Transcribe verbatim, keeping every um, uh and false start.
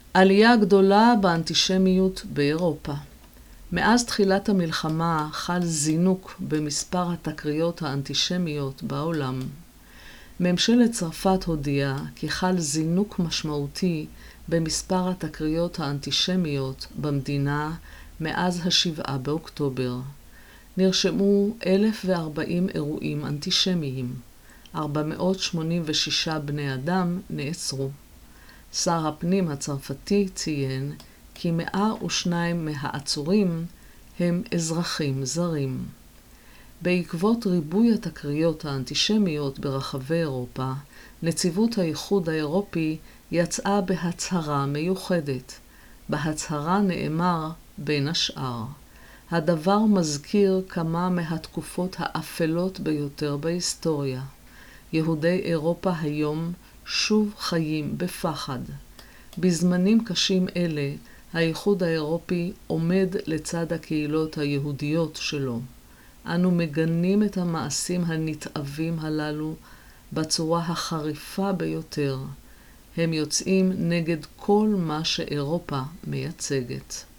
עלייה גדולה באנטישמיות באירופה. מאז תחילת המלחמה חל זינוק במספר התקריות האנטישמיות בעולם. ממשלת צרפת הודיעה כי חל זינוק משמעותי במספר התקריות האנטישמיות במדינה מאז השבעה באוקטובר. נרשמו אלף וארבעים אירועים אנטישמיים. ארבע מאות שמונים ושישה בני אדם נעצרו. שר הפנים הצרפתי ציין כי מאה ושניים מהעצורים הם אזרחים זרים. בעקבות ריבוי התקריות האנטישמיות ברחבי אירופה, נציבות האיחוד האירופי יצאה בהצהרה מיוחדת. בהצהרה נאמר בין השאר: הדבר מזכיר כמה מהתקופות האפלות ביותר בהיסטוריה. יהודי אירופה היום שוב חיים בפחד. בזמנים קשים אלה, האיחוד האירופי עומד לצד הקהילות היהודיות שלו. אנו מגנים את המעשים הנתעבים הללו בצורה החריפה ביותר. הם יוצאים נגד כל מה שאירופה מייצגת.